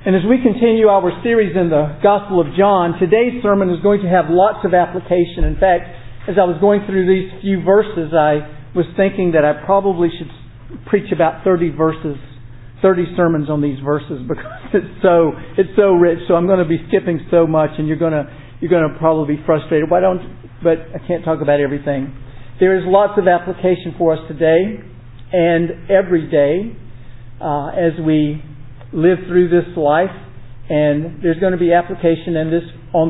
And as we continue our series in the Gospel of John, today's sermon is going to have lots of application. In fact, as I was going through these few verses, I was thinking that I probably should preach about 30 sermons on these verses, because it's so rich. So I'm going to be skipping so much, and you're going to probably be frustrated. But I can't talk about everything. There is lots of application for us today and every day as we live through this life, and there's going to be application in this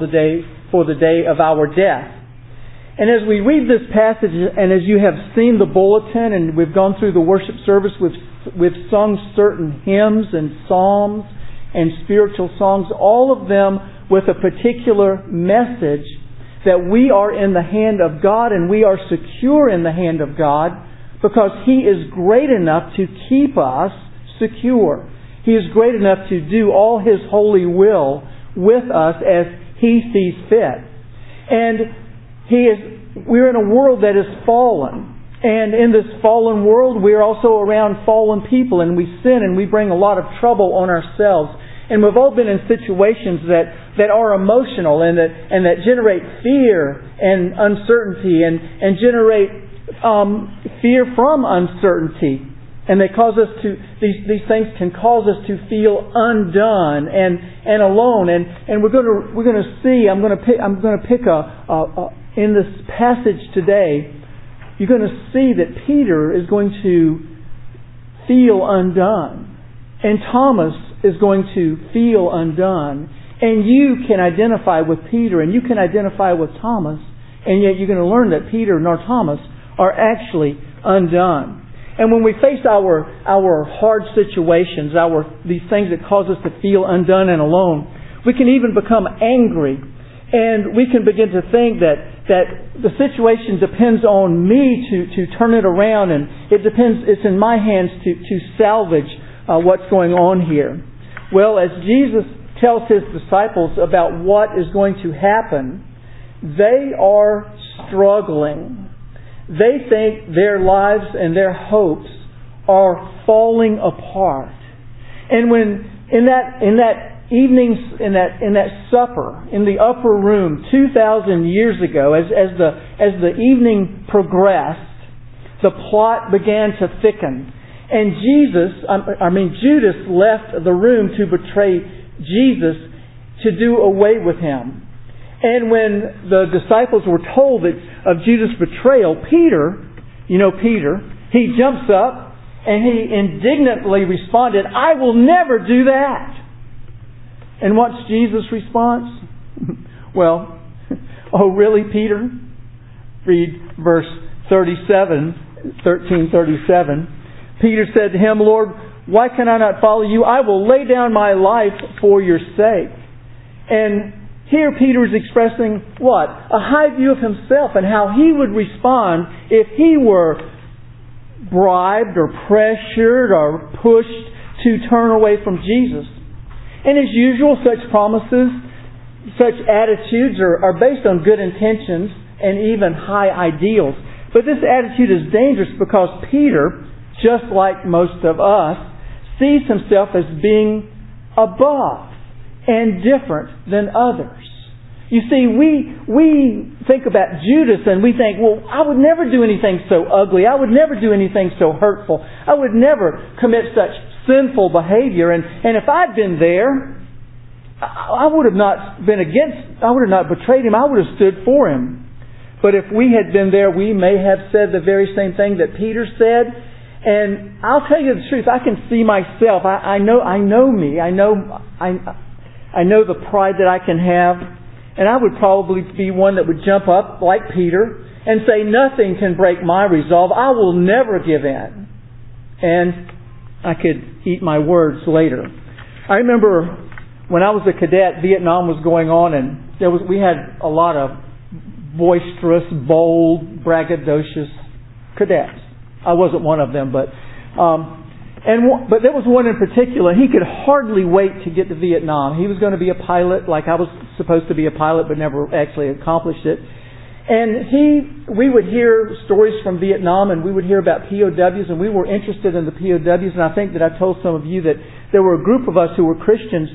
for the day of our death. And as we read this passage, and as you have seen the bulletin, and we've gone through the worship service, we've sung certain hymns and psalms and spiritual songs, all of them with a particular message that we are in the hand of God, and we are secure in the hand of God because He is great enough to keep us secure. He is great enough to do all His holy will with us as He sees fit. And we're in a world that is fallen. And in this fallen world, we're also around fallen people, and we sin and we bring a lot of trouble on ourselves. And we've all been in situations that are emotional and that generate fear and uncertainty and generate fear from uncertainty. And they cause us these things can cause us to feel undone and alone. And we're going to see. I'm going to pick in this passage today. You're going to see that Peter is going to feel undone, and Thomas is going to feel undone. And you can identify with Peter, and you can identify with Thomas, and yet you're going to learn that Peter nor Thomas are actually undone. And when we face our hard situations, these things that cause us to feel undone and alone, we can even become angry. And we can begin to think that the situation depends on me to turn it around, and it's in my hands to salvage what's going on here. Well, as Jesus tells His disciples about what is going to happen, they are struggling. They think their lives and their hopes are falling apart. And when in that supper in the upper room 2,000 years ago, as the evening progressed, the plot began to thicken, and Judas left the room to betray Jesus, to do away with Him. And when the disciples were told of Judas' betrayal, Peter, he jumps up and he indignantly responded, "I will never do that." And what's Jesus' response? Well, "Oh really, Peter?" Read verse 13:37. Peter said to Him, "Lord, why can I not follow You? I will lay down my life for Your sake." And here Peter is expressing what? A high view of himself and how he would respond if he were bribed or pressured or pushed to turn away from Jesus. And as usual, such promises, such attitudes are based on good intentions and even high ideals. But this attitude is dangerous because Peter, just like most of us, sees himself as being above and different than others. You see, we think about Judas and we think, well, I would never do anything so ugly. I would never do anything so hurtful. I would never commit such sinful behavior. And if I'd been there, I would have not betrayed him. I would have stood for him. But if we had been there, we may have said the very same thing that Peter said. And I'll tell you the truth. I can see myself. I know me. I know the pride that I can have. And I would probably be one that would jump up like Peter and say, "Nothing can break my resolve. I will never give in." And I could eat my words later. I remember when I was a cadet, Vietnam was going on, and we had a lot of boisterous, bold, braggadocious cadets. I wasn't one of them, but there was one in particular. He could hardly wait to get to Vietnam. He was going to be a pilot, like I was supposed to be a pilot, but never actually accomplished it. And we would hear stories from Vietnam, and we would hear about POWs, and we were interested in the POWs. And I think that I told some of you that there were a group of us who were Christians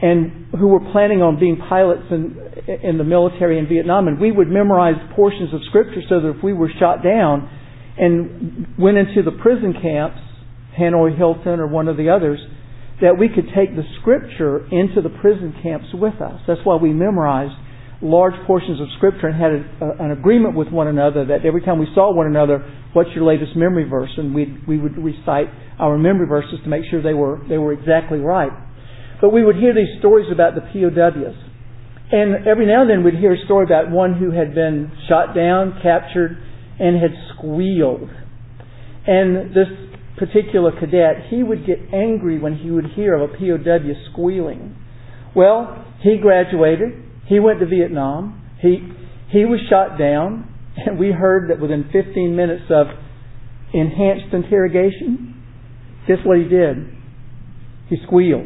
and who were planning on being pilots in the military in Vietnam. And we would memorize portions of Scripture so that if we were shot down and went into the prison camps, Hanoi Hilton or one of the others, that we could take the Scripture into the prison camps with us. That's why we memorized large portions of Scripture and had an agreement with one another that every time we saw one another, what's your latest memory verse? And we would recite our memory verses to make sure they were exactly right. But we would hear these stories about the POWs. And every now and then we'd hear a story about one who had been shot down, captured, and had squealed. And this particular cadet, he would get angry when he would hear of a POW squealing. Well, he graduated. He went to Vietnam. He was shot down. And we heard that within 15 minutes of enhanced interrogation, guess what he did? He squealed.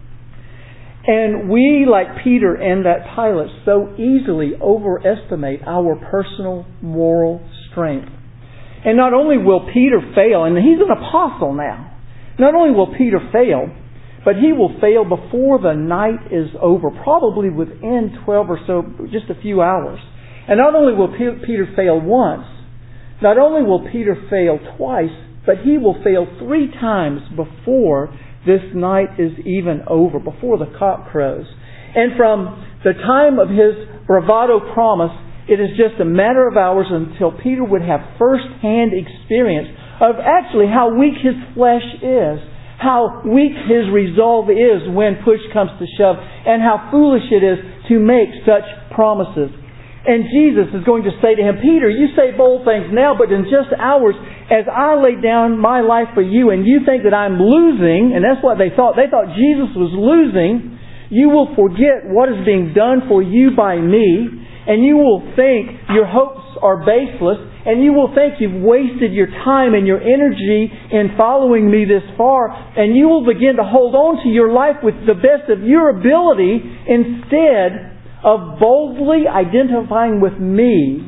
And we, like Peter and that pilot, so easily overestimate our personal moral strength. And not only will Peter fail, and he's an apostle now, not only will Peter fail, but he will fail before the night is over, probably within 12 or so, just a few hours. And not only will Peter fail once, not only will Peter fail twice, but he will fail 3 times before this night is even over, before the cock crows. And from the time of his bravado promise, it is just a matter of hours until Peter would have first-hand experience of actually how weak his flesh is, how weak his resolve is when push comes to shove, and how foolish it is to make such promises. And Jesus is going to say to him, Peter, you say bold things now, but in just hours, as I lay down my life for you, and you think that I'm losing, and that's what they thought. They thought Jesus was losing. You will forget what is being done for you by me, and you will think your hopes are baseless, and you will think you've wasted your time and your energy in following me this far, and you will begin to hold on to your life with the best of your ability instead of boldly identifying with me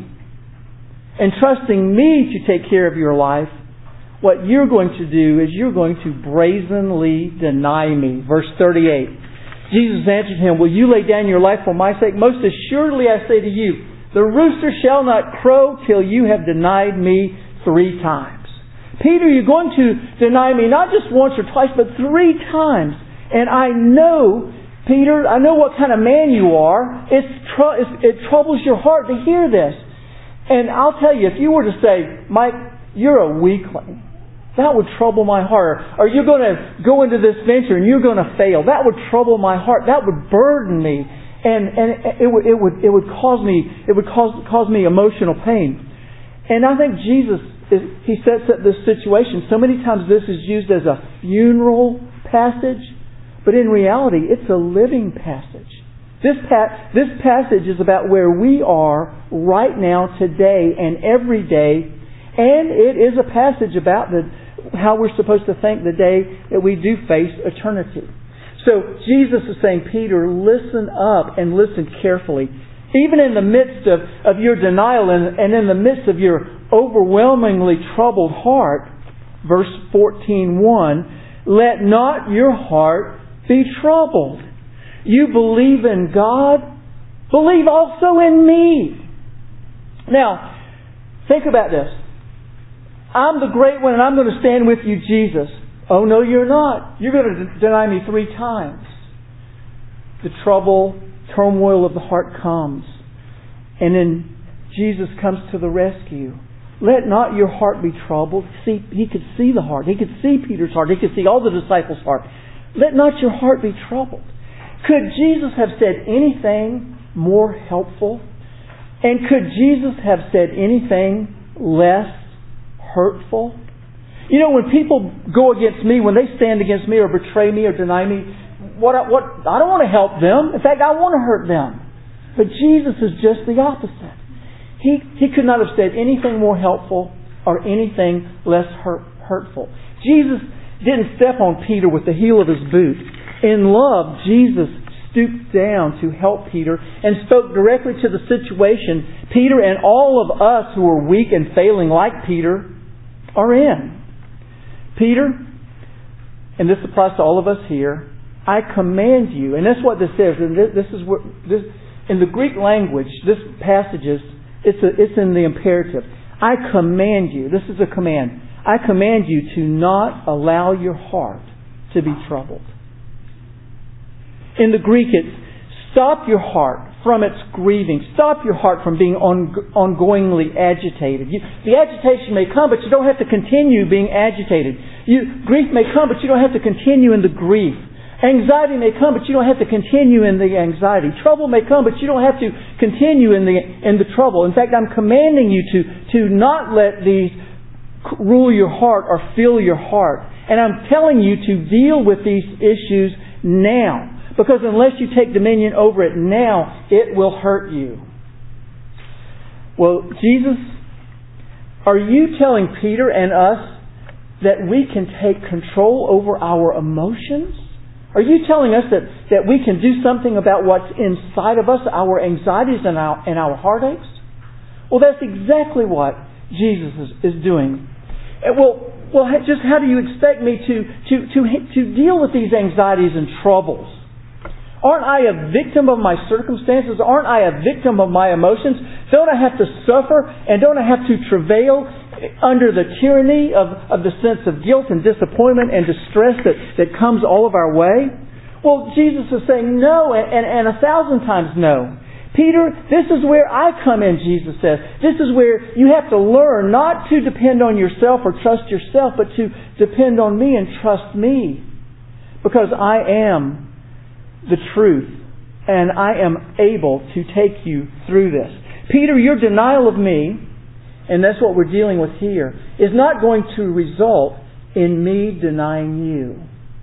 and trusting me to take care of your life. What you're going to do is you're going to brazenly deny me. Verse 38. Jesus answered him, will you lay down your life for my sake? Most assuredly I say to you, the rooster shall not crow till you have denied me 3 times. Peter, you're going to deny me not just once or twice, but 3 times. And I know, Peter, I know what kind of man you are. It troubles your heart to hear this. And I'll tell you, if you were to say, Mike, you're a weakling, that would trouble my heart. Or you're going to go into this venture and you're going to fail. That would trouble my heart. That would burden me. And it would cause me emotional pain. And I think Jesus, He sets up this situation. So many times this is used as a funeral passage, but in reality it's a living passage. This passage is about where we are right now, today, and every day. And it is a passage about how we're supposed to think the day that we do face eternity. So Jesus is saying, Peter, listen up and listen carefully. Even in the midst of your denial and in the midst of your overwhelmingly troubled heart, verse 14:1, let not your heart be troubled. You believe in God, believe also in me. Now, think about this. I'm the great one and I'm going to stand with you, Jesus. Oh, no, you're not. You're going to deny me 3 times. The trouble, turmoil of the heart comes. And then Jesus comes to the rescue. Let not your heart be troubled. See, He could see the heart. He could see Peter's heart. He could see all the disciples' heart. Let not your heart be troubled. Could Jesus have said anything more helpful? And could Jesus have said anything less hurtful? You know, when people go against me, when they stand against me or betray me or deny me, I don't want to help them. In fact, I want to hurt them. But Jesus is just the opposite. He could not have said anything more helpful or anything less hurtful. Jesus didn't step on Peter with the heel of His boot. In love, Jesus stooped down to help Peter and spoke directly to the situation Peter and all of us who are weak and failing like Peter are in. Peter, and this applies to all of us here, I command you, and that's what this is. And this is what this in the Greek language. This passage is it's in the imperative. I command you. This is a command. I command you to not allow your heart to be troubled. In the Greek, it's stop your heart from its grieving. Stop your heart from being ongoingly agitated. The agitation may come, but you don't have to continue being agitated. Grief may come, but you don't have to continue in the grief. Anxiety may come, but you don't have to continue in the anxiety. Trouble may come, but you don't have to continue in the trouble. In fact, I'm commanding you to not let these rule your heart or fill your heart. And I'm telling you to deal with these issues now. Because unless you take dominion over it now, it will hurt you. Well, Jesus, are you telling Peter and us that we can take control over our emotions? Are you telling us that we can do something about what's inside of us, our anxieties and our heartaches? Well, that's exactly what Jesus is doing. Well, just how do you expect me to deal with these anxieties and troubles? Aren't I a victim of my circumstances? Aren't I a victim of my emotions? Don't I have to suffer? And don't I have to travail under the tyranny of the sense of guilt and disappointment and distress that comes all of our way? Well, Jesus is saying no, and 1,000 times no. Peter, this is where I come in, Jesus says. This is where you have to learn not to depend on yourself or trust yourself, but to depend on me and trust me. Because I am the truth, and I am able to take you through this. Peter, your denial of me, and that's what we're dealing with here, is not going to result in me denying you.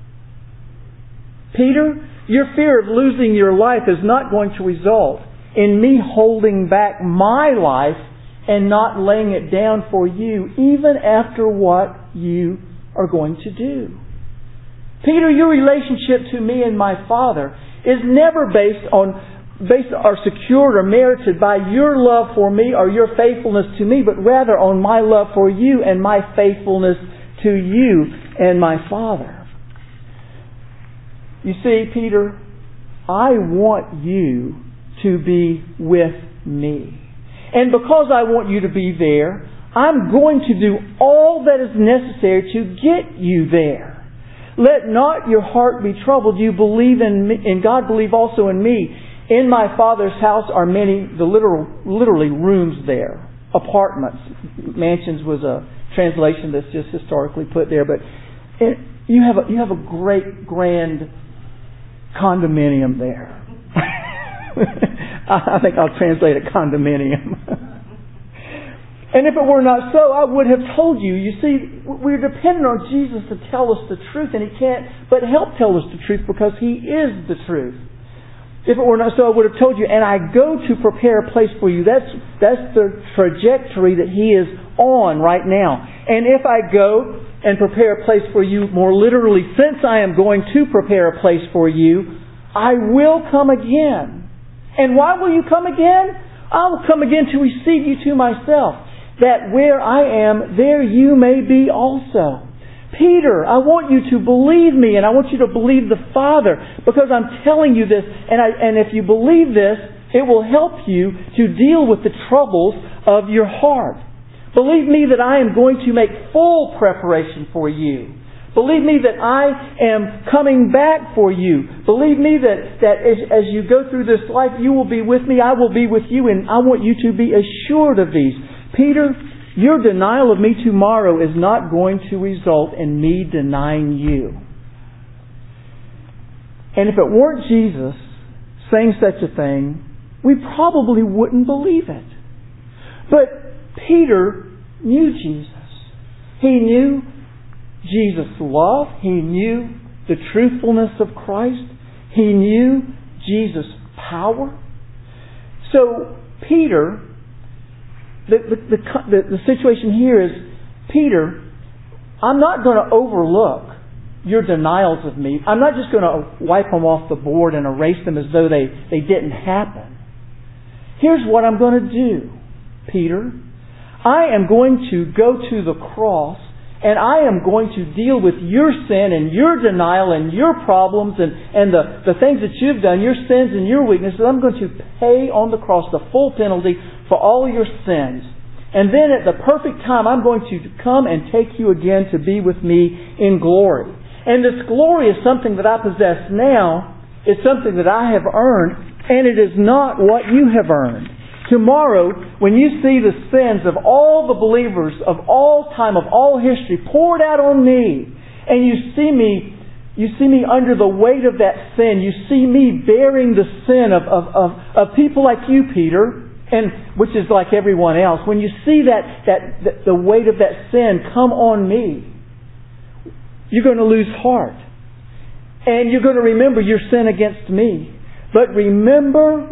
Peter, your fear of losing your life is not going to result in me holding back my life and not laying it down for you, even after what you are going to do. Peter, your relationship to me and my Father is never based or secured or merited by your love for me or your faithfulness to me, but rather on my love for you and my faithfulness to you and my Father. You see, Peter, I want you to be with me. And because I want you to be there, I'm going to do all that is necessary to get you there. Let not your heart be troubled. You believe in God, believe also in me. In my Father's house are many, literally rooms there, apartments. Mansions was a translation that's just historically put there, but you have a great grand condominium there. I think I'll translate it condominium. And if it were not so, I would have told you. You see, we're dependent on Jesus to tell us the truth, and He can't but help tell us the truth because He is the truth. If it were not so, I would have told you. And I go to prepare a place for you. That's the trajectory that He is on right now. And if I go and prepare a place for you, more literally, since I am going to prepare a place for you, I will come again. And why will you come again? I will come again to receive you to myself, that where I am, there you may be also. Peter, I want you to believe me, and I want you to believe the Father, because I'm telling you this, and if you believe this, it will help you to deal with the troubles of your heart. Believe me that I am going to make full preparation for you. Believe me that I am coming back for you. Believe me that as you go through this life, you will be with me, I will be with you, and I want you to be assured of these. Peter, your denial of me tomorrow is not going to result in me denying you. And if it weren't Jesus saying such a thing, we probably wouldn't believe it. But Peter knew Jesus. He knew Jesus' love. He knew the truthfulness of Christ. He knew Jesus' power. So Peter, the situation here is, Peter, I'm not going to overlook your denials of me. I'm not just going to wipe them off the board and erase them as though they didn't happen. Here's what I'm going to do, Peter. I am going to go to the cross and I am going to deal with your sin and your denial and your problems and the things that you've done, your sins and your weaknesses. I'm going to pay on the cross the full penalty for all your sins. And then at the perfect time, I'm going to come and take you again to be with me in glory. And this glory is something that I possess now. It's something that I have earned, and it is not what you have earned. Tomorrow, when you see the sins of all the believers of all time, of all history, poured out on me, and you see me under the weight of that sin, you see me bearing the sin of people like you, Peter, and which is like everyone else. When you see that the weight of that sin come on me, you're going to lose heart. And you're going to remember your sin against me. But remember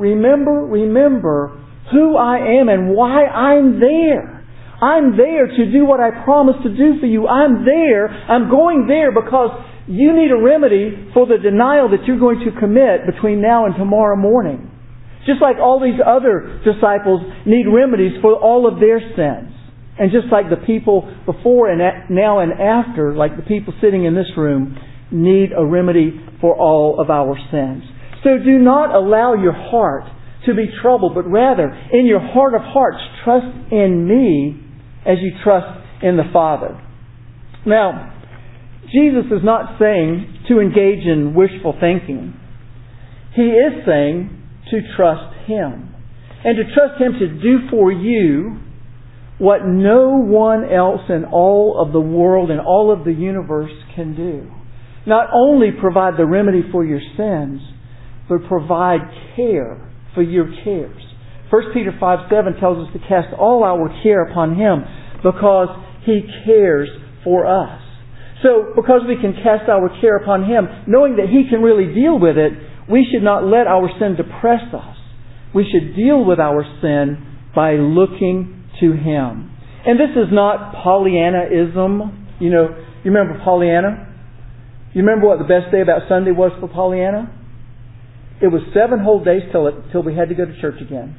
who I am and why I'm there. I'm there to do what I promised to do for you. I'm there. I'm going there because you need a remedy for the denial that you're going to commit between now and tomorrow morning. Just like all these other disciples need remedies for all of their sins. And just like the people before and now and after, like the people sitting in this room, need a remedy for all of our sins. So do not allow your heart to be troubled, but rather, in your heart of hearts, trust in me as you trust in the Father. Now, Jesus is not saying to engage in wishful thinking. He is saying to trust Him. And to trust Him to do for you what no one else in all of the world and all of the universe can do. Not only provide the remedy for your sins, but provide care for your cares. 1 Peter 5:7 tells us to cast all our care upon Him because He cares for us. So, because we can cast our care upon Him, knowing that He can really deal with it, we should not let our sin depress us. We should deal with our sin by looking to Him. And this is not Pollyannaism. You remember Pollyanna? You remember what the best day about Sunday was for Pollyanna? It was 7 whole days till we had to go to church again.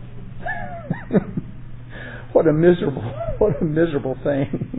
What a miserable thing.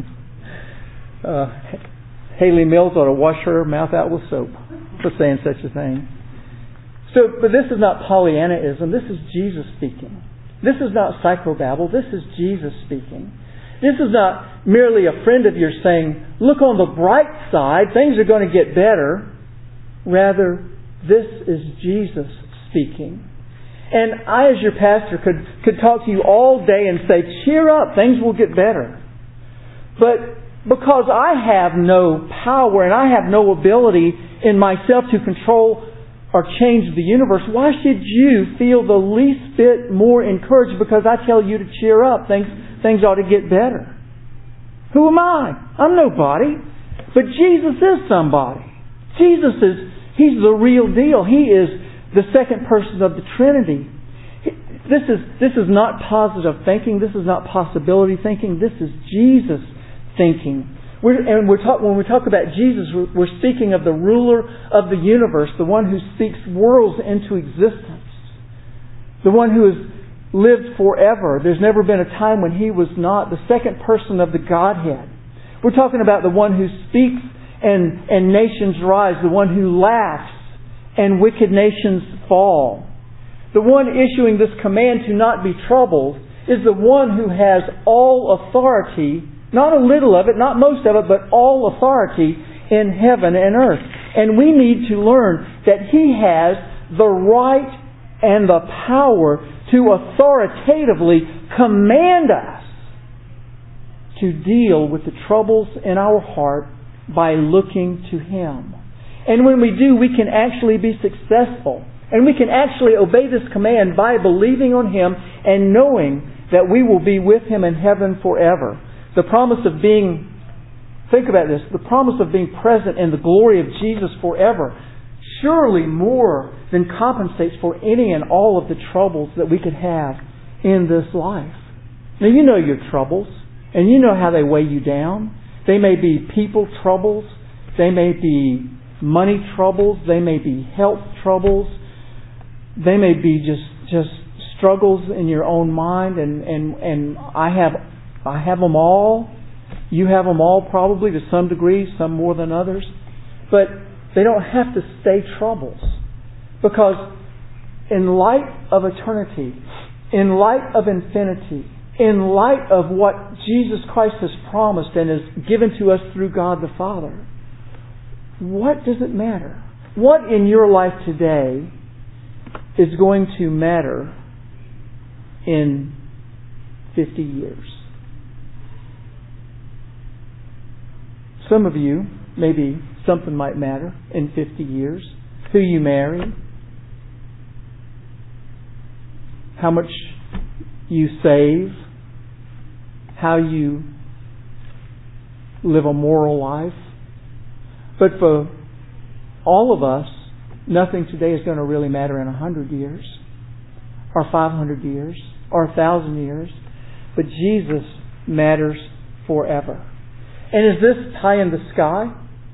Haley Mills ought to wash her mouth out with soap for saying such a thing. But this is not Pollyannaism. This is Jesus speaking. This is not psychobabble. This is Jesus speaking. This is not merely a friend of yours saying, look on the bright side, things are going to get better. Rather, this is Jesus speaking. And I, as your pastor, could talk to you all day and say, cheer up, things will get better. But because I have no power and I have no ability in myself to control or change the universe, why should you feel the least bit more encouraged because I tell you to cheer up, things ought to get better? Who am I? I'm nobody. But Jesus is somebody. He's the real deal. He is the second person of the Trinity. This is not positive thinking. This is not possibility thinking. This is Jesus thinking. When we talk about Jesus, we're speaking of the ruler of the universe, the one who speaks worlds into existence, the one who has lived forever. There's never been a time when He was not the second person of the Godhead. We're talking about the one who speaks and nations rise, the one who laughs and wicked nations fall. The one issuing this command to not be troubled is the one who has all authority, not a little of it, not most of it, but all authority in heaven and earth. And we need to learn that He has the right and the power to authoritatively command us to deal with the troubles in our heart by looking to Him. And when we do, we can actually be successful. And we can actually obey this command by believing on Him and knowing that we will be with Him in heaven forever. The promise of being, think about this, the promise of being present in the glory of Jesus forever surely more than compensates for any and all of the troubles that we could have in this life. Now you know your troubles, and you know how they weigh you down. They may be people troubles, they may be money troubles, they may be health troubles, they may be just struggles in your own mind, and I have them all. You have them all probably to some degree, some more than others. But they don't have to stay troubles. Because in light of eternity, in light of infinity, in light of what Jesus Christ has promised and is given to us through God the Father, what does it matter? What in your life today is going to matter in 50 years? Some of you, maybe something might matter in 50 years. Who you marry, how much you save, how you live a moral life. But for all of us, nothing today is going to really matter in 100 years, or 500 years, or 1,000 years. But Jesus matters forever. And is this pie in the sky?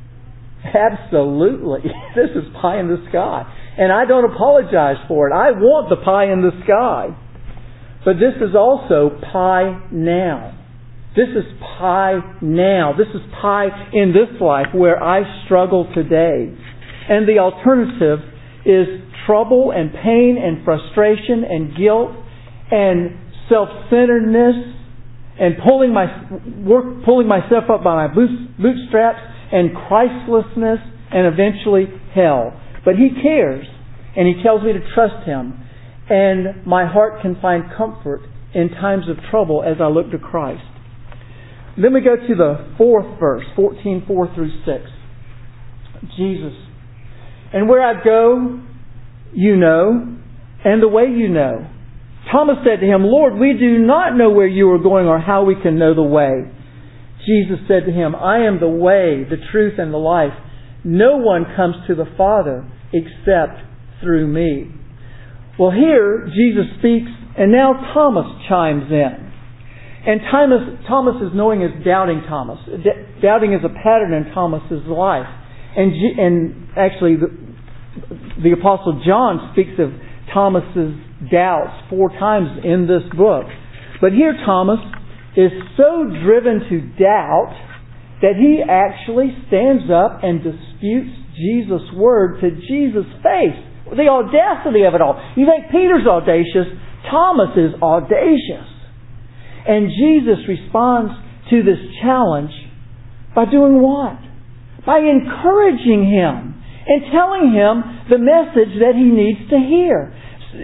Absolutely. This is pie in the sky. And I don't apologize for it. I want the pie in the sky. But this is also pie now. This is pie now. This is pie in this life where I struggle today. And the alternative is trouble and pain and frustration and guilt and self-centeredness and pulling myself up by my bootstraps and Christlessness and eventually hell. But He cares, and He tells me to trust Him. And my heart can find comfort in times of trouble as I look to Christ. Then we go to the fourth verse, 14:4 through 6. Jesus. And where I go, you know, and the way you know. Thomas said to Him, Lord, we do not know where you are going or how we can know the way. Jesus said to him, I am the way, the truth, and the life. No one comes to the Father except through me. Well, here Jesus speaks, and now Thomas chimes in. And Thomas is known as Doubting Thomas. Doubting is a pattern in Thomas's life. And actually, the Apostle John speaks of Thomas's doubts 4 times in this book. But here Thomas is so driven to doubt that he actually stands up and disputes Jesus' word to Jesus' face. The audacity of it all. You think Peter's audacious? Thomas is audacious. And Jesus responds to this challenge by doing what? By encouraging him and telling him the message that he needs to hear.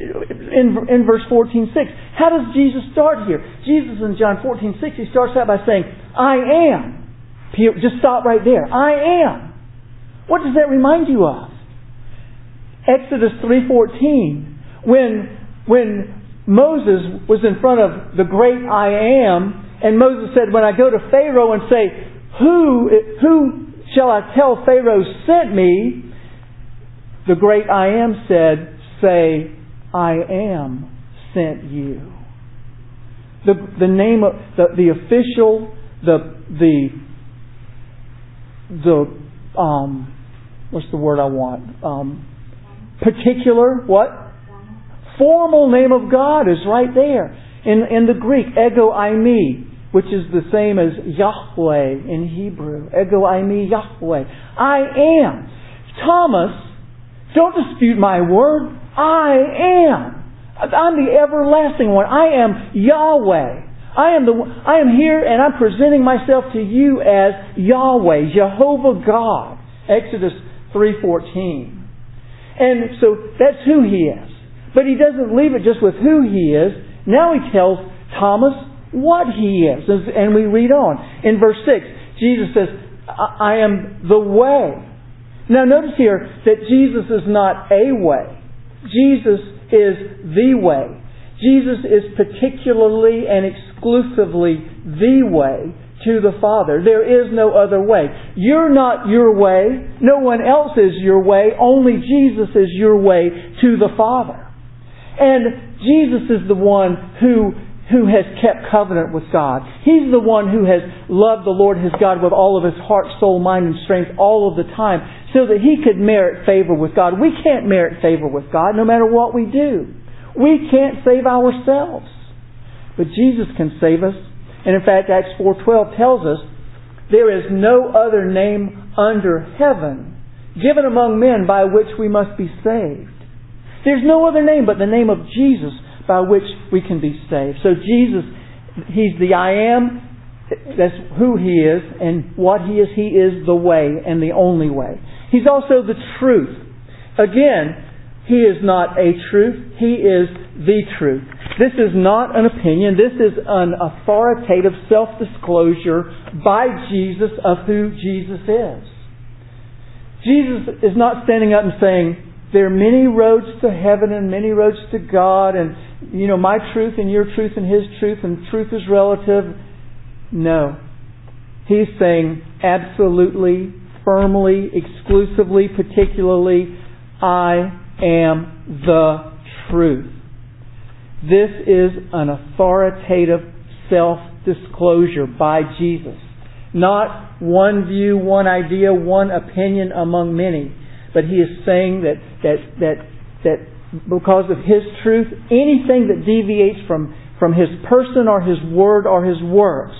In verse 14:6, how does Jesus start here? Jesus in John 14:6, He starts out by saying, I am. Just stop right there. I am. What does that remind you of? Exodus 3:14, when Moses was in front of the great I am, and Moses said, when I go to Pharaoh and say, who shall I tell Pharaoh sent me? The great I am said, say, I am sent you. The name of the official, what's the word I want? Particular, what? Formal name of God is right there. In the Greek, ego eimi, which is the same as Yahweh in Hebrew. Ego eimi Yahweh. I am. Thomas, don't dispute my word. I am. I'm the everlasting one. I am Yahweh. I am here and I'm presenting myself to you as Yahweh, Jehovah God. Exodus 3:14. And so that's who He is. But He doesn't leave it just with who He is. Now He tells Thomas what He is. And we read on. In verse 6, Jesus says, I am the way. Now notice here that Jesus is not a way. Jesus is the way. Jesus is particularly and exclusively the way to the Father. There is no other way. You're not your way. No one else is your way. Only Jesus is your way to the Father. And Jesus is the one who has kept covenant with God. He's the one who has loved the Lord his God with all of his heart, soul, mind, and strength all of the time so that he could merit favor with God. We can't merit favor with God no matter what we do. We can't save ourselves. But Jesus can save us. And in fact, Acts 4:12 tells us there is no other name under heaven given among men by which we must be saved. There's no other name but the name of Jesus by which we can be saved. So Jesus, He's the I am. That's who He is, and what He is the way and the only way. He's also the truth. Again, He is not a truth. He is the truth. This is not an opinion. This is an authoritative self-disclosure by Jesus of who Jesus is. Jesus is not standing up and saying, there are many roads to heaven and many roads to God, and my truth and your truth and His truth, and truth is relative. No. He's saying absolutely, firmly, exclusively, particularly, I am the truth. This is an authoritative self-disclosure by Jesus. Not one view, one idea, one opinion among many. But He is saying that because of His truth, anything that deviates from His person or His word or His works,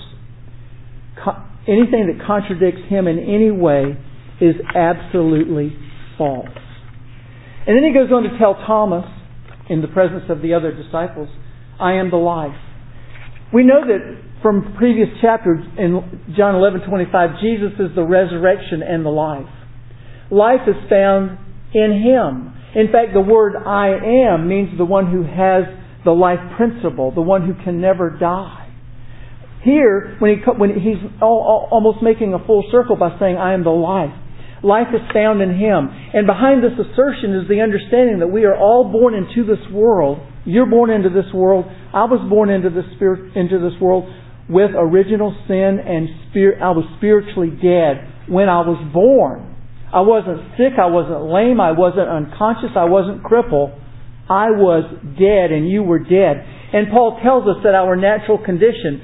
anything that contradicts Him in any way is absolutely false. And then He goes on to tell Thomas, in the presence of the other disciples, I am the life. We know that from previous chapters in John 11:25, Jesus is the resurrection and the life. Life is found in Him. In fact, the word I am means the one who has the life principle, the one who can never die. Here, when He's almost making a full circle by saying, I am the life. Life is found in Him. And behind this assertion is the understanding that we are all born into this world. You're born into this world. I was born into this world with original sin, and I was spiritually dead when I was born. I wasn't sick. I wasn't lame. I wasn't unconscious. I wasn't crippled. I was dead, and you were dead. And Paul tells us that our natural condition,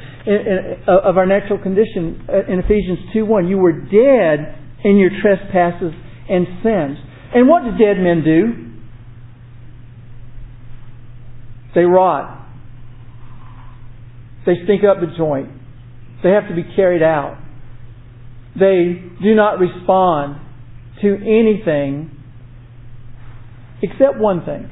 in Ephesians 2:1, you were dead in your trespasses and sins. And what do dead men do? They rot. They stink up the joint. They have to be carried out. They do not respond to anything except one thing.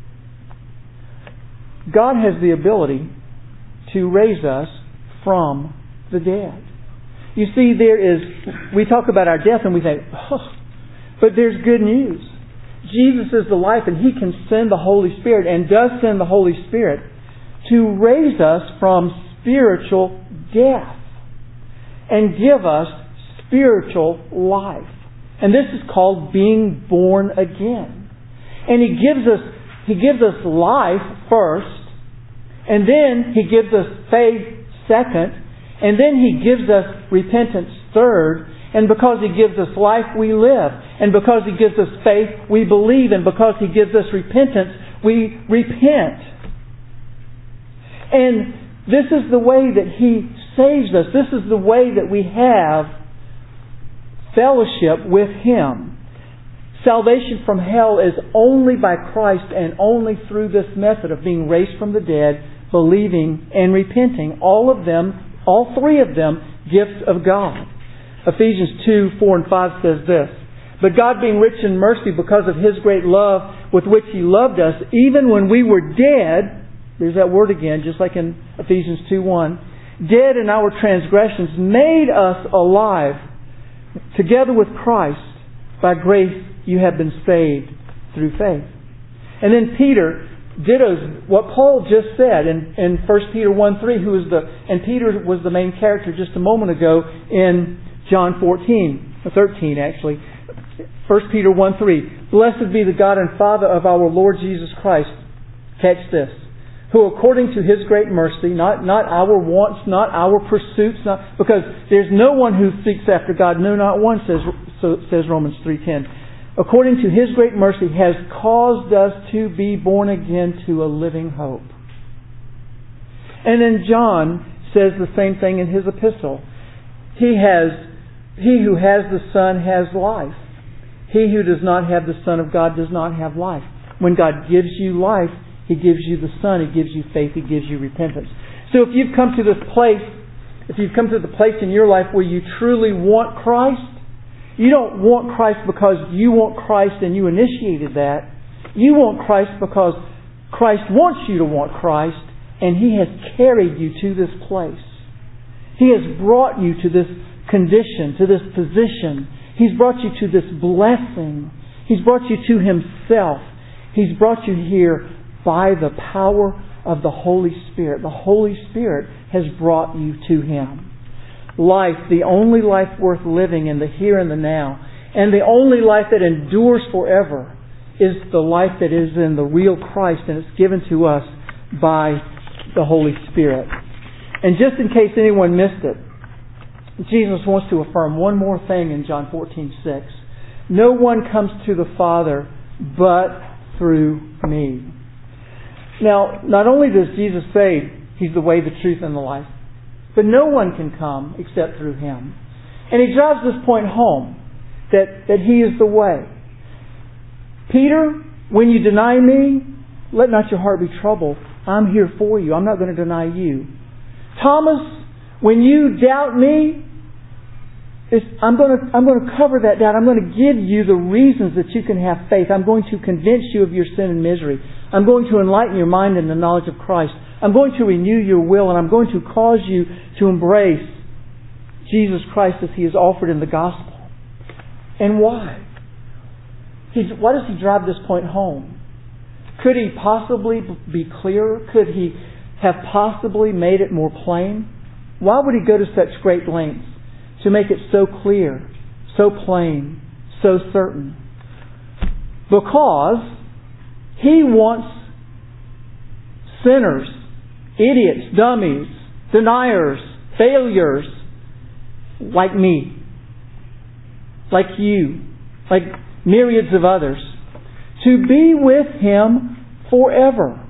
God has the ability to raise us from the dead. You see, we talk about our death and we think, but there's good news. Jesus is the life, and He can send the Holy Spirit, and does send the Holy Spirit, to raise us from spiritual death and give us spiritual life. And this is called being born again. And He gives us life first, and then He gives us faith second, and then He gives us repentance third. And because He gives us life, we live. And because He gives us faith, we believe. And because He gives us repentance, we repent. And this is the way that He saves us. This is the way that we have fellowship with Him. Salvation from hell is only by Christ, and only through this method of being raised from the dead, believing and repenting. All three of them, gifts of God. Ephesians 2:4 and 5 says this, but God, being rich in mercy because of His great love with which He loved us, even when we were dead, there's that word again, just like in Ephesians 2:1, dead in our transgressions, made us alive together with Christ. By grace you have been saved through faith. And then Peter dittos what Paul just said in 1 Peter 1:3, and Peter was the main character just a moment ago in John 13 actually. 1 Peter 1:3, blessed be the God and Father of our Lord Jesus Christ. Catch this. Who according to His great mercy, not our wants, not our pursuits, because there's no one who seeks after God, no, not one, says Romans 3:10. According to His great mercy, has caused us to be born again to a living hope. And then John says the same thing in his epistle. He who has the Son has life. He who does not have the Son of God does not have life. When God gives you life, He gives you the Son, He gives you faith, He gives you repentance. So if you've come to this place if you've come to the place in your life where you truly want Christ, you don't want Christ because you want Christ and you initiated that. You want Christ because Christ wants you to want Christ, and He has carried you to this place. He has brought you to this condition, to this position. He's brought you to this blessing. He's brought you to Himself. He's brought you here by the power of the Holy Spirit. The Holy Spirit has brought you to Him. Life, the only life worth living in the here and the now, and the only life that endures forever, is the life that is in the real Christ, and it's given to us by the Holy Spirit. And just in case anyone missed it, Jesus wants to affirm one more thing in John 14:6. No one comes to the Father but through me. Now, not only does Jesus say He's the way, the truth, and the life, but no one can come except through Him. And He drives this point home, that He is the way. Peter, when you deny me, let not your heart be troubled. I'm here for you. I'm not going to deny you. Thomas, when you doubt me, I'm going to cover that doubt. I'm going to give you the reasons that you can have faith. I'm going to convince you of your sin and misery. I'm going to enlighten your mind in the knowledge of Christ. I'm going to renew your will, and I'm going to cause you to embrace Jesus Christ as He is offered in the gospel. And why? Why does He drive this point home? Could He possibly be clearer? Could He have possibly made it more plain? Why would He go to such great lengths to make it so clear, so plain, so certain? Because He wants sinners, idiots, dummies, deniers, failures, like me, like you, like myriads of others, to be with Him forever.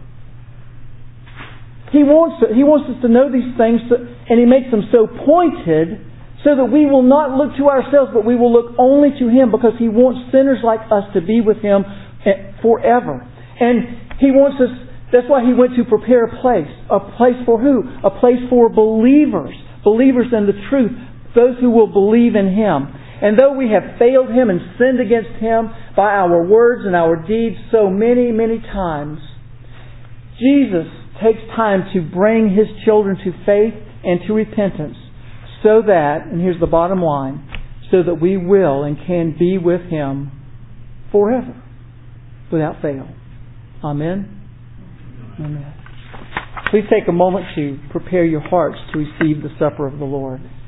He wants us to know these things, and He makes them so pointed so that we will not look to ourselves, but we will look only to Him, because He wants sinners like us to be with Him forever. And He wants us, that's why He went to prepare a place. A place for who? A place for believers. Believers in the truth. Those who will believe in Him. And though we have failed Him and sinned against Him by our words and our deeds so many, many times, Jesus takes time to bring His children to faith and to repentance, so that, and here's the bottom line, so that we will and can be with Him forever, without fail. Amen? Amen. Please take a moment to prepare your hearts to receive the supper of the Lord.